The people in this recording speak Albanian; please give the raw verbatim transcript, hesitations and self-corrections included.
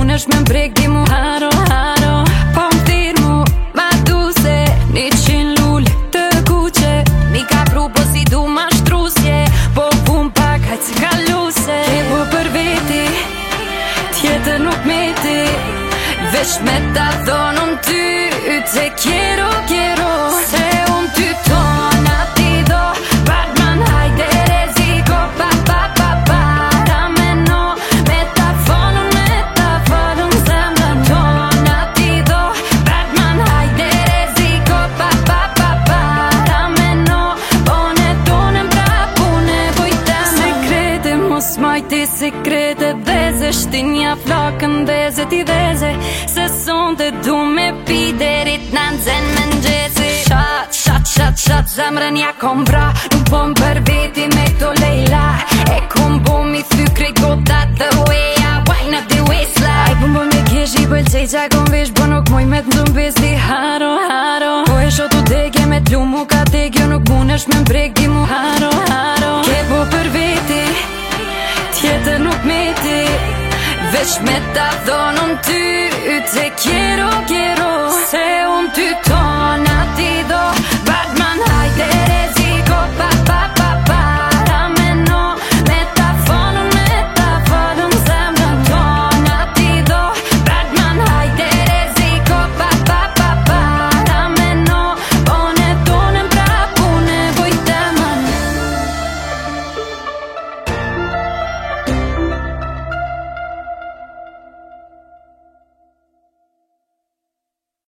munesh me mbrek di mu haro, haro. Po m'thirë mu, ma du se një qin lullë të kuqe. Mi ka pru po si du ma shtrusje, po vum pak hajt si kaluse. Ke po për veti, tjetër nuk meti, veç me ta thonë unë ty, te quiero, quiero. Se unë ty tonë ati do, Batman hajde reziko, pa pa pa pa. Ta me no, me ta folën, me ta folën zemrën tonë ati do, Batman hajde reziko, pa pa pa pa. Ta me no, pone tonë mprap, pune bujteme. Sekrete mos majti sekrete, dheze shtinja flakën dheze ti dheze. Se sonte du me pi derit në nxen me nxesi. Shat, shat, shat, shat, zemrën ja kom bra. Nuk po m'per veti me këto lejla. E kom bo mi thy krejt gotat the way I wind up the waistline. Aj pëm bo me kesh i pëlqej qa kom vesh, bo nuk moj me t'ndëm besti haro, haro. Po e shotu degje me t'lu mu ka degjo, nuk munesh me mbrek di mu haro, haro. Ke po për veti, tjetër nuk meti, veç me ta thonë unë ty, te quiero, quiero. Se unë ty tonë ati do,